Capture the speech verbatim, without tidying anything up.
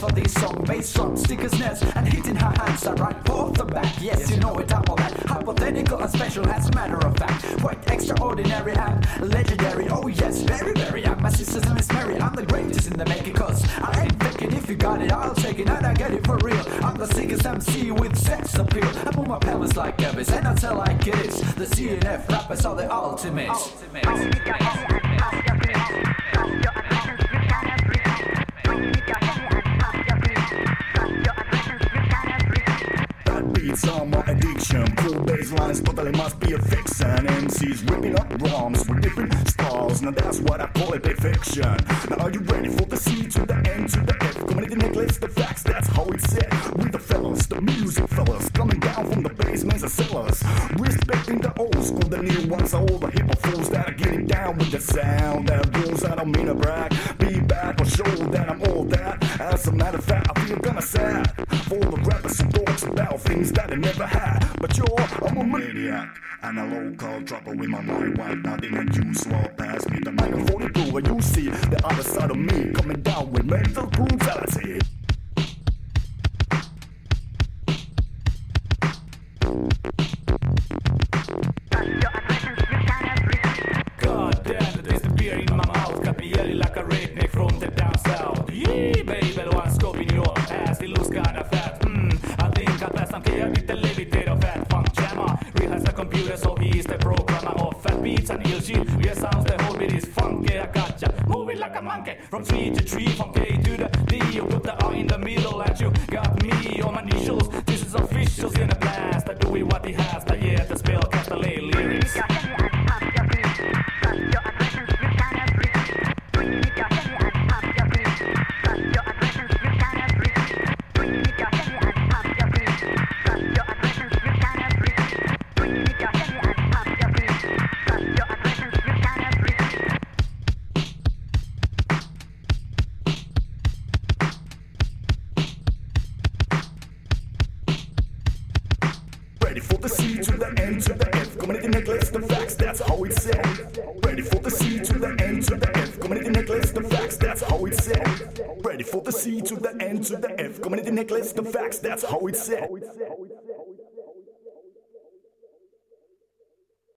of these song bass drum, stickers, snares, and hitting her hands are right off the back. Yes, you know it, I'm all that hypothetical and special as a matter of fact. Quite extraordinary and legendary. Oh yes, very, very. I'm my sister's name is Mary. I'm the greatest in the making, cause I ain't faking. If you got it, I'll take it, and I get it for real. I'm the sickest M C with sex appeal. I move my pelvis like Elvis, and I tell like it is. The C N F rappers are the ultimate. ultimate. Beats are my addiction. Cool bass lines totally must be a fiction. M Cs ripping up drums with different styles. Now that's what I call it perfection. Now are you ready for the C to the N to the F? Community necklace, the facts, that's how it's said. With the fellas, the music fellas, coming down from the basements and cellars. Respecting the old school, the new ones are all the hip hop fools that are getting down with the sound. That rules, I don't mean to brag. Be back or show that I'm all that. As a matter of fact, I feel kinda sad for the rappers who talks about things that I never had. But you're, I'm a maniac and a local trouble with my mind white. Nothing unusual. Pass me the mic forty-two, where you see the other side of me coming down with mental brutality. God damn, the taste of beer in my mouth got me yelling like a redneck from the down south. Yeah, baby, one scope in your ass, it looks kinda fat. Hmm, I think I'll pass some care with the levitator fat funk jammer. Real has a computer, so he is the programmer of fat beats and ill shit. Yeah, sounds the whole bit is funky, I gotcha. Move it like a monkey, from tree to tree, from K to the D. You put the R in the middle, and you got me on my initials. This is officials in the blast. I do it what he has, but yeah, the spell cast the lay lyrics. Ready for the C to the N to the F. Community necklace, the facts, that's how it's said. Ready for the C to the N to the F. Community necklace, the facts, that's how it's said. Ready for the C to the N to the F. Community necklace, the facts, that's how it's said.